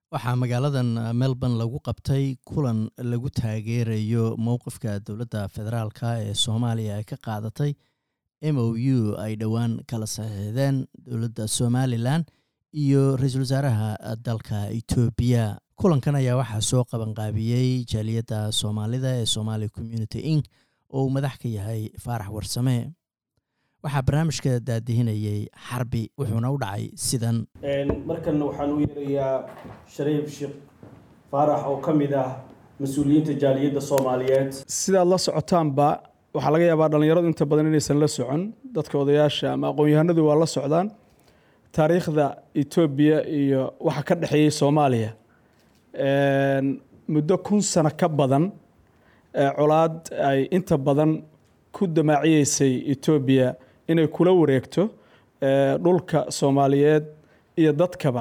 waxaa magaaladan Melbourne lagu qabtay kulan lagu taageerayo mowqifka dowladda federaalka ee Soomaaliya ay ka qaadatay MOU ay dhowaan kala saxiixdeen dowladda Somaliland iyo ra'iisul wasaaraha dalka Ethiopia. Kulankan ayaa waxaa soo qaban qaabiyay jaaliyadda Soomaalida ee Somali Community Inc oo uu madax ka yahay Faarax Warsame. waxaa barnaamijka daadihinayay Xarbi wuxuuna u dhacay sidan. markan waxaan u yeerayaa Shariif Sheekh Faarax oo kamid ah mas'uuliyiinta jaaliyadda Soomaaliyeed. sidaad la socotaanba waxaa laga yaabaa dhalinyaradu inta badan inaysan la socon, dadka odayaasha ama aqoon-yahanadu waa la socdaan taariikhda Ethiopia iyo waxa ka dhaxeeyay Soomaaliya muddo 1000 sano ka badan colaad ay inta badan ku damaaciyeysay Ethiopia inay kula wareegto dhulka Soomaaliyeed iyo dadkaba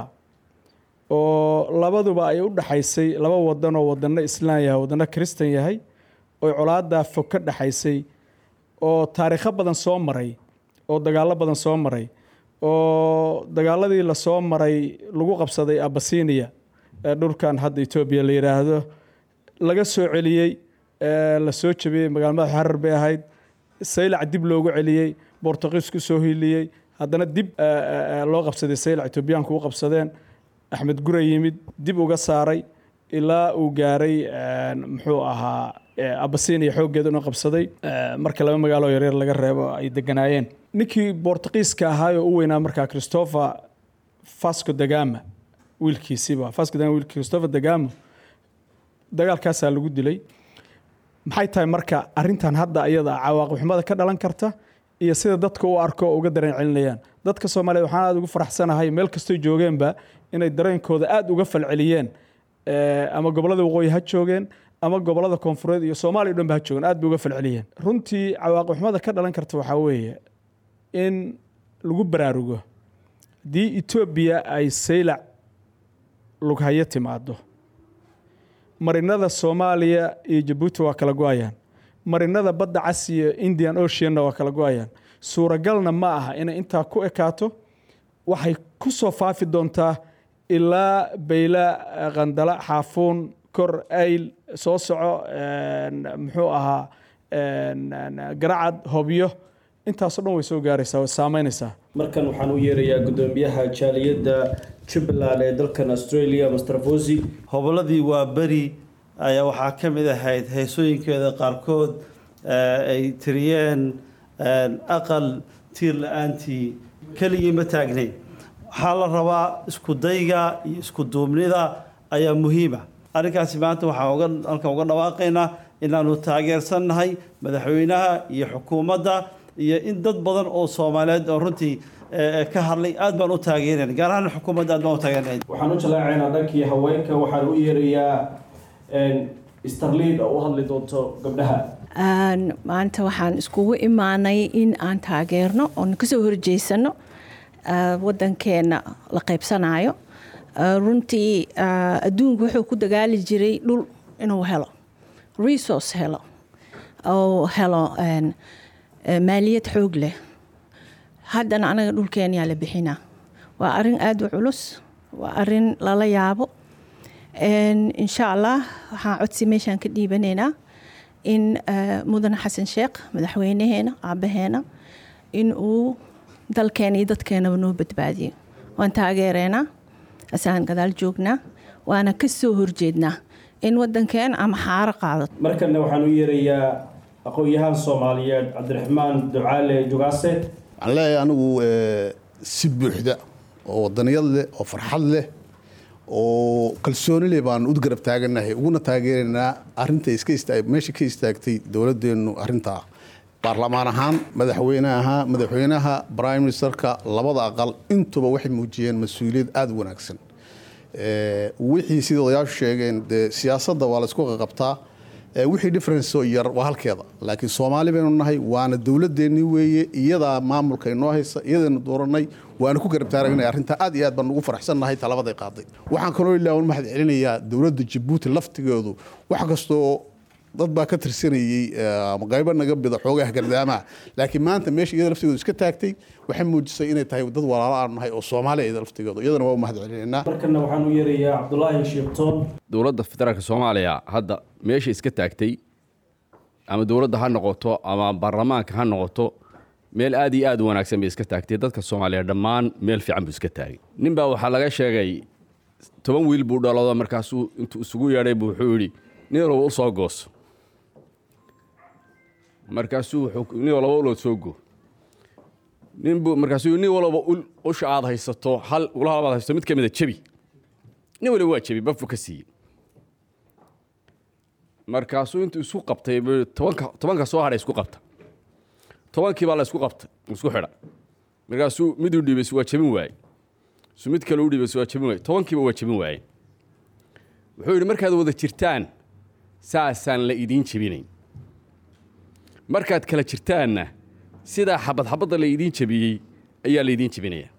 oo labaduba ay u dhaxaysay laba wadan oo wadana Islaam yahay wadana Kristan yahay oo colaada fog ka dhaxaysay oo taariikh badan soo maray oo dagaalo badan soo maray oo dagaaladii la soo maray lagu qabsaday Abyssinia dhulkan hadda Ethiopia la yiraahdo laga soo celiyay la soo jabiyay magaalada Harar bay ahayd saylac dib loogu celiyay Boortaqiisku soo hiiliyay haddana dib loo qabsaday saylac Ethiopiaanku u qabsadeen Axmed Gure yimid dib uga saaray ilaa uu gaaray muxuu ahaa Abyssinia xoogeeda inuu qabsaday marka laba magaalo yaryar laga reebo ay deganaayeen ninkii Boortaqiiska ahaa oo u weynaa markaa Christopher Vasco da Gama wiilkiisiba Vasco da Gama wiilkiisa Christopher da Gama dagaalkaas lagu dilay. maxay tahay marka arintan hadda ayada cawaaqib xumada ka dhalan karta iyo sida dadka u arko uga dareen celinayaan dadka Soomaaliyeed waxaan aad ugu faraxsanahay meel kasto joogeenba inay dareenkooda aad uga falceliyeen ama gobolada waqooyi ha joogeen ama gobolada koonfureed iyo Soomaaliya dhanba ha joogeen aad bay uga falceliyeen. runtii cawaaqib xumada ka dhalan karta waxa weeye in lagu baraarugo di Ethiopia ay saylac lughaye timaado marinada Soomaaliya iyo Djibouti waa kala go'ayaan marinada badda cas iyo Indian Ocean waa kala go'ayaan suuragalna ma aha in inta ku ekaato waxay ku soo faafi doontaa ilaa Bayla Qandala Xaafuun Kor Ayl soo soco muxuu ahaa Garacad Hobyo intaas oo dhan way soo gaaraysaa way saameynaysaa. markan waxaan u yeerayaa gudoomiyaha jaaliyadda Jubaland ee dalkan Australia Mr Fosi. hoboladii waa bari ayaa waxaa ka mid ahayd heesooyinkeeda qaarkood ay tiriyeen aqal tiir la'aantii keligii ma taagnayn. waxaa la rabaa isku dayga iyo isku duubnida ayaa muhiima. arrinkaasi maanta waxaan halkan uga dhawaaqaynaa inaanu taageersannahay madaxweynaha iyo xukuumadda iyo in dad badan oo Soomaaliyeed oo runtii ka hadlay aad baan u taageereen gaar ahaan xukuumadda aad baan u taageereen. waxaan u jaleecaynaa dhankii haweenka waxaan u yeerayaa Starlid oo u hadli doonto gabdhaha. maanta waxaan iskugu imaanay in aan taageerno oo ka soo horjeesano wadankeena la qaybsanayo. runtii adduunku wuxuu ku dagaali jiray dhul inuu helo resource helo oo helo maaliyad xoog leh. haddana anaga dhulkeena la bixinaa waa arin aad u culus waa arin lala yaabo. insha Allah waxaan codsi meeshan ka dhiibanaynaa in mudane Xasan Sheekh madaxweynaheena aabaheena in uu dalkeena iyo dadkeena noo badbaadiyo. waan taageereena asaan gadaal joognaa waana ka soo horjeednaa in wadankeena ama xaaro qaado. markan waxaan u yeerayaa aqoon-yahan Soomaaliyeed Cabdiraxmaan Ducaale Jugaase. waxaan leeyahay anigu si buuxda oo wadaniyad leh oo farxad leh oo kalsooni leh baan u garab taaganahay uguna taageeranaa arinta meesha ka istaagtay dowladeenu arinta baarlamaan ahaan madaxweynaha prime ministerka labada aqal intuba waxay muujiyeen mas'uuliyad aad u wanaagsan. wixii sidoo odayaashu sheegeen siyaasadda waa la isku qabtaa wixii difference oo yar waa halkeeda laakiin Soomaali baynu nahay waana dawladeennii weeye iyada maamulka inoo haysa iyadana dooranay waana ku garab taaragnay arinta aad iyo aad baan ugu faraxsanahay talabaday qaaday. waxaan kaloo ilaahay mahad celinayaa dawladda Djibouti laftigeedu wax kasto dad baa ka tirsanayay ama qaybo naga bida xoogaha gardaamaha laakiin maanta meesha iyada laftigooda iska taagtay waxay muujisay inay tahay dad walaalo aan nahay oo Soomaaliya iyada laftigooda iyadana waa u mahadcelinaynaa markana waxaan u yeerayaa Cabdullaahi Sheektoon dowladda federaalka Soomaaliya hadda meesha iska taagtay ama dowladda ha noqoto ama baarlamaanka ha noqoto meel aad iyo aad u wanaagsan bay iska taagtay dadka Soomaaliya dhammaan meel fiican buu iska taagay ninba waxa laga sheegay 10 wiil buu dhalado markaasuu intuu isugu yeedhay buu wuxuu yiri nin walba u soo goos markaasuu nin walba u soo go markaasuu nin walba u shaad haysato hal ulaha haysto mid kamid ah jabi nin walba waa jabi bafu ka siiyay markaasuu intuu isku qabtay 10 soo haray isku qabta 10kii baa la isku qabtay isku xidha markaasuu mid u dhibay waa jabin waay sumid kale u dhibay waa jabin waay 10kiiba waa jabin waay wuxuu yiri markaad wada jirtaan saasaan la idin jabinayn markaad kala jirtaanna sida xabad la idin jabiyay ayaa la idin jabinaya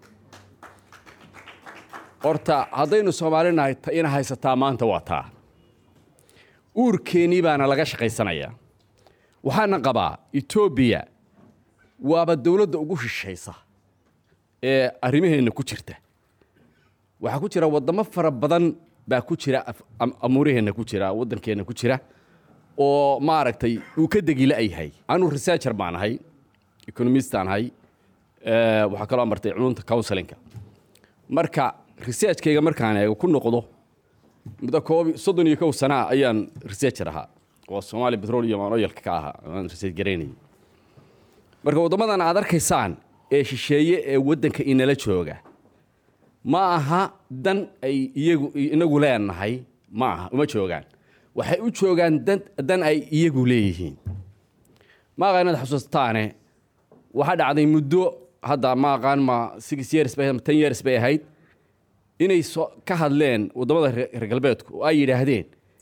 horta haddaynu Soomaalinahay in haysataa maanta waa taa uurkeeni baana laga shaqaysanayaa waxaana qabaa Ethiopia waaba dawladda ugu shishaysa ee arrimaheena ku jirta waxa ku jira wadamo fara badan baa ku jira amuuraheena ku jira wadankeena ku jira oo maaragtay uu ka dagila ay yahay anu researcher baan ahay economist aan ahay waxa kala martay culunta counseling marka researchkayga markaan eego ku noqdo muddo 31 sano ayaan researcher ahaa oo Somali Petroleum and Oil ka ahaa aan research gareynay marka wadamadan aad arkaysaan ee shisheeye ee wadanka inala jooga ma aha dan ay inagu leenahay ma aha uma joogaan waxay u joogaan dan ay iyagu leeyihiin ma qaanad xasuustaane waxa dhacday muddo hadda ma qaan ma 6 years bay 10 years bay ahayd inay ka hadleen wadamada reer galbeedku oo ay yiraahdeen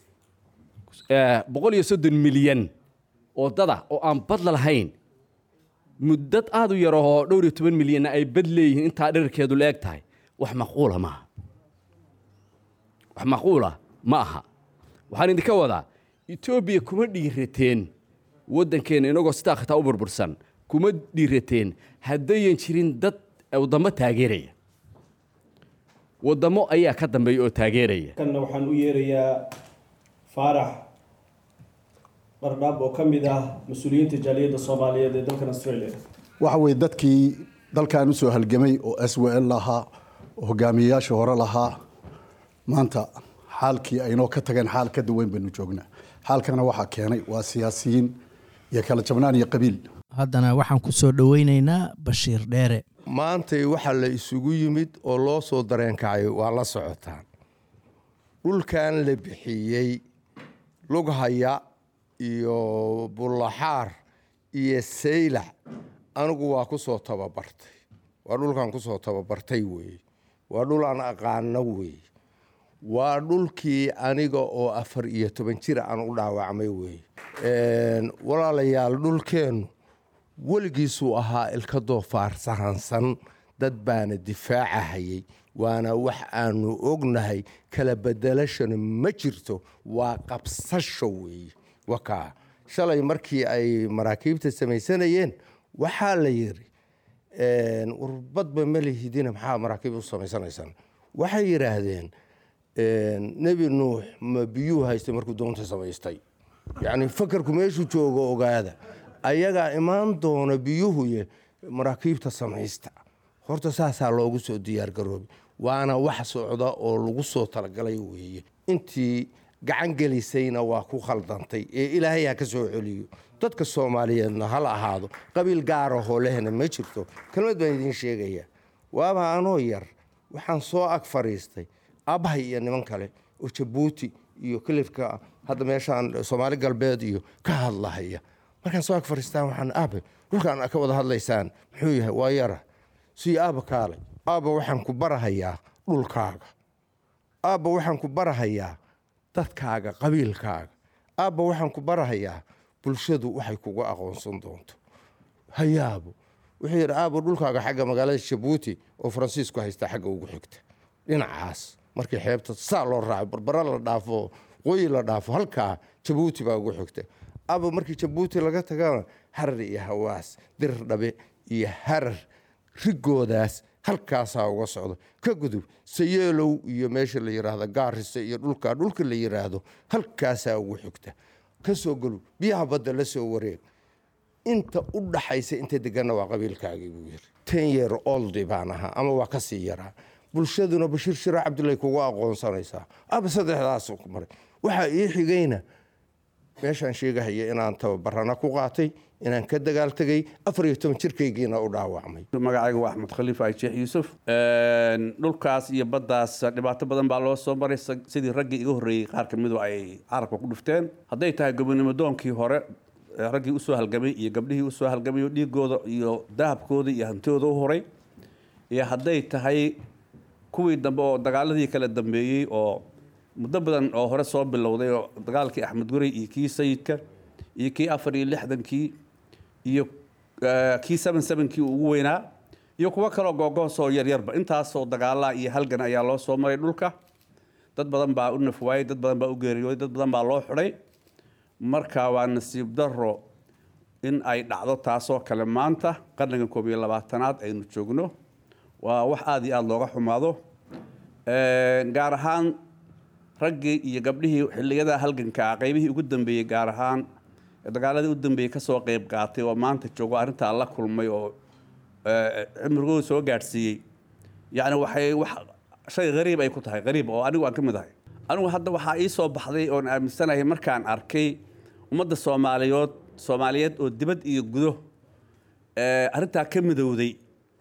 130 milyan oo dada oo aan badla lahayn muddad aad u yar oo 12 milyan ay bad leeyihiin inta dherkeedu leeg tahay wax macquula ma aha waxaan idinka wadaa Ethiopia kuma dhiirateen wadankeena inagoo sidaa xitaa u burbursan kuma dhiirateen haddayan jirin dad wadamo taageeraya wadamo ayaa ka dambeeya oo taageeraya kana waxaan u yeerayaa Faarax Qardhaab oo kamid ah mas'uuliyiinta jaaliyadda Soomaaliyeed ee dalka Australia waxa way dadkii dalkan u soo halgamay oo SWL lahaa hogaamiyayaasha hore lahaa maanta xaalkii aynoo ka tageen xaal ka duwan baynu joognaa xaalkana waxa keenay waa siyaasiyiin iyo kala jabnaan iyo qabiil haddana waxaan ku soo dhaweynaynaa Bashiir Dheere maanta waxa la isugu yimid oo loo soo dareenkacay waa la socotaan dhulkan la bixiyay Lughaya iyo Bullaxaar iyo Saylac anigu waa ku soo tababartay waa dhulkan ku soo tababartay weey waa dhul aan aqaano weey waa dhulkii aniga oo 14 jir aan u dhaawacmay weey walaalayaal dhulkeenu weligiisu ahaa ilka doofaar sahansan dad baana difaacahayay waana wax aanu ognahay kala bedelashana ma jirto waa qabsasho weey waka shalay markii ay maraakiibta samaysanayeen waxaa la yiri urbadba malihidina maxaa maraakiib u samaysanaysan waxay yiraahdeen nabi nuux ma biyuu haystay markuu doonta samaystay yani fakarku meeshu joogo ogaada ayaga imaan doona biyuhu maraakiibta samaysta horta saasaa loogu soo diyaar garoobay waana wax socda oo lagu soo talagalay weeye intii gacan gelisayna waa ku khaldantay ee ilaahay ka soo celiyo dadka Soomaaliyeedna hal ahaado qabiil gaar ah oo lehna ma jirto kalmad baan idin sheegaya waaba anoo yar waxaan soo ag fariistay abahay iyo niman kale oo Djibouti iyo Kilifka hadda meeshaan Soomaali galbeed iyo ka hadlahaya markaan soo ag fariistaan waxaan dhulkaan ka wada hadlaysaan muxuu yahay waa yara si kaale waxaan ku barahayaa dhulkaaga waxaan ku barahayaa dadkaaga qabiilkaaga waxaan ku barahayaa bulshadu waxay kugu aqoonsan doonto hayaabo wuxuu yiri dhulkaaga xagga magaalada Djibouti oo Faransiisku haysta xagga ugu xigta dhinacaas markii xeebta saa loo raaco barbara la dhaafo waqooyi la dhaafo halkaa jabuuti baa ugu xigta aba markii jabuuti laga tagana harar iyo hawaas dirdhabe iyo harar rigoodaas halkaasaa uga socdo ka gudub sayeelow iyo meesha la yidhaahdo gaarisa iyo dhulka la yidhaahdo halkaasaa ugu xigta ka soo galo biyaha badda la soo wareeg inta u dhaxaysa inta deganna waa qabiilkaagii buu yiri 10 year old baan ahaa ama waa ka sii yaraa bulshaduna Bashiir Shira Cabdullaahi kugu aqoonsanaysaa aba saddexdaas ku maray waxa ii xigayna meeshaan sheegahaya inaan tababarana ku qaatay inaan ka dagaal tagay 14 jirkaygiina u dhaawacmay magacaygu waa Axmed Khaliif Sheekh Yuusuf dhulkaas iyo baddaas dhibaato badan baa loo soo maray sidii raggii iga horreeyay qaar ka mid ay carabka ku dhufteen hadday tahay gobonimo doonkii hore raggii u soo halgamay iyo gabdhihii u soo halgamay oo dhiigooda iyo dahabkooda iyo hantooda u horay iyo hadday tahay kuwii dambe oo dagaaladii kala dambeeyay oo muddo badan oo hore soo bilowday oo dagaalkii Axmed Gurey iyo kii sayidka iyo kii 4-6kii iyo kii 7-7kii ugu weynaa iyo kuwa kale googoos oo yaryarba intaas oo dagaala iyo halgan ayaa loo soo maray dhulka dad badan baa u nafwaayay dad badan baa u geeriyooday dad badan baa loo xidhay marka waa nasiib darro in ay dhacdo taasoo kale maanta qarniga 21aad aynu joogno waa wax aad iyo aad looga xumaado gaar ahaan raggii iyo gabdhihii xilligada halganka qaybihii ugu dambeeyay gaar ahaan dagaaladii u dambeeyay ka soo qayb qaatay oo maanta joogo arinta la kulmay oo cimrigooda soo gaarsiiyay yani waxay wax shay qariib ay ku tahay qariib oo anigu aan ka mid ahay anigu hadda waxaa ii soo baxday oo aaminsanahay markaan arkay ummadda Soomaaliyeed oo dibad iyo gudo arinta ka midowday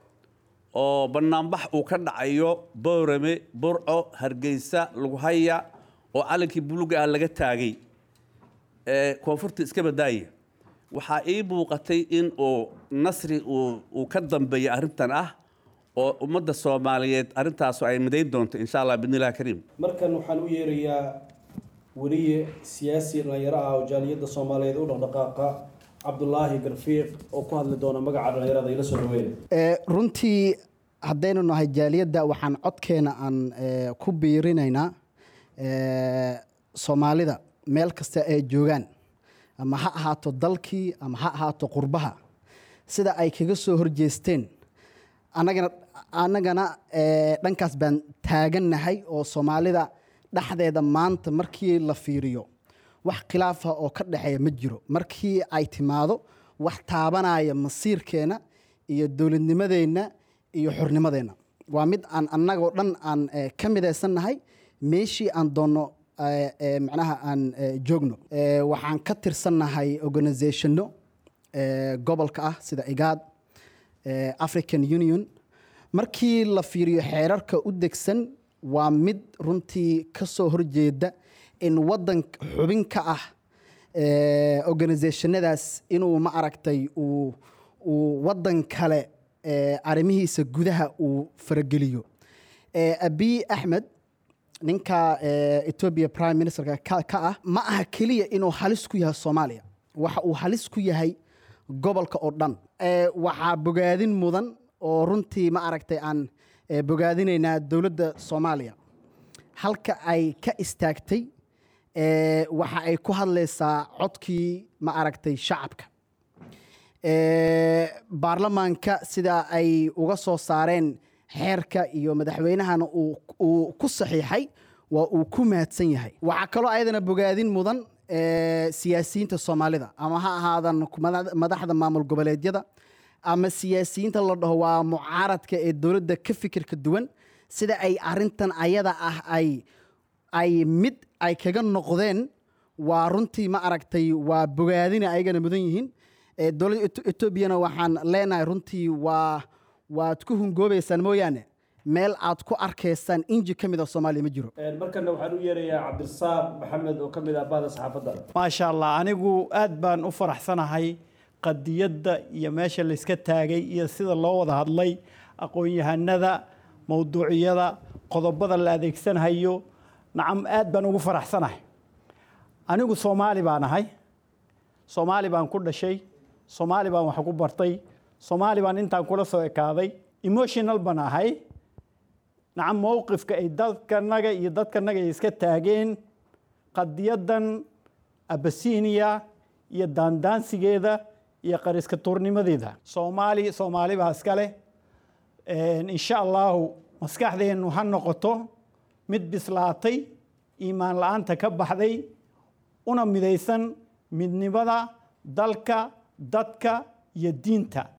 oo banaanbax uu ka dhacayo Boorame Burco Hargeysa lagu haya oo calankii buluuga ah laga taagay koonfurta iska badaaya waxa ay buuqatay in oo nasri uu ka dambeeyo arintan ah oo ummadda Soomaaliyeed arintaas ay midayn doonto insha Allah bidnillah kariim markan waxaan u yeerayaa wariye siyaasi dhalinyaro ah oo jaaliyadda Soomaaliyeed u dhaqdhaqaaqa Cabdullaahi Garfiiq oo ku hadli doona magaca dhalinyarada ila soo dhaweeyay runtii haddaynu nahay jaaliyadda waxaan codkeena aan ku biirinaynaa Soomaalida meel kasta ay joogaan ama ha ahaato dalkii ama ha ahaato qurbaha sida ay kaga soo horjeesteen annagana dhankaas baan taagannahay oo Soomaalida dhaxdeeda maanta markii la fiiriyo wax khilaafa oo ka dhaxeeya ma jiro markii ay timaado wax taabanaya masiirkeena iyo dawladnimadeena iyo xornimadeena waa mid aan annagoo dhan aan ka midaysannahay meeshii aan doonno macnaha aan joogno waxaan ka tirsannahay organizationno gobolka ah sida IGAD African Union markii la fiiriyo xeerarka u degsan waa mid runtii ka soo horjeeda in wadan xubin ka ah organizationadaas inuu ma aragtay uu wadan kale arrimihiisa gudaha uu farageliyo Abiy Ahmed ninka Ethiopia Prime Minister ka ah ma aha kaliya inuu halis ku yahay Soomaaliya waxa uu halis ku yahay gobolka oo dhan waxa bogaadin mudan oo runtii ma aragtay aan bogaadinaynaa dawladda Soomaaliya halka ay ka istaagtay waxa ay ku hadlaysaa codkii ma aragtay shacabka baarlamaanka sida ay uga soo saareen xeerka iyo madaxweynahana uu ku saxiixay waa uu ku mahadsan yahay waxa kaloo ayadana bogaadin mudan siyaasiyiinta Soomaalida ama ha ahaadan madaxda maamul goboleedyada ama siyaasiyiinta la dhaho waa mucaaradka ee dawladda ka fikirka duwan sida ay arintan ayada ah ay mid ay kaga noqdeen waa runtii ma aragtay waa bogaadina ayagana mudan yihiin dawladda Etoobiyana waxaan leenahay runtii waad ku hungoobaysaan mooyaane meel aad ku arkaysaan inji ka mid ah Soomaaliya ma jiro markana waxaan u yeerayaa Cabdirasaaq Maxamed oo ka mid ah bahda saxaafadda maasha Allah anigu aad baan u faraxsanahay qadiyadda iyo meesha la iska taagay iyo sida loo wada hadlay aqoon-yahanada mawduuciyada qodobada la adeegsanayo nacam aad baan ugu faraxsanahay anigu Soomaali baan ahay Soomaali baan ku dhashay Soomaali baan wax ku bartay Soomaali baan intaan kula soo ekaaday emotional baan ahay nacam mowqifka ay dadkanaga iyo dadkanaga iska taageen qadiyadan abasiiniya iyo daandaansigeeda iyo qariska tuurnimadeeda. Soomaali baa iska leh. Insha allahu maskaxdeennu ha noqoto mid bislaatay, iimaan la'aanta ka baxday, una midaysan midnimada dalka, dadka iyo diinta.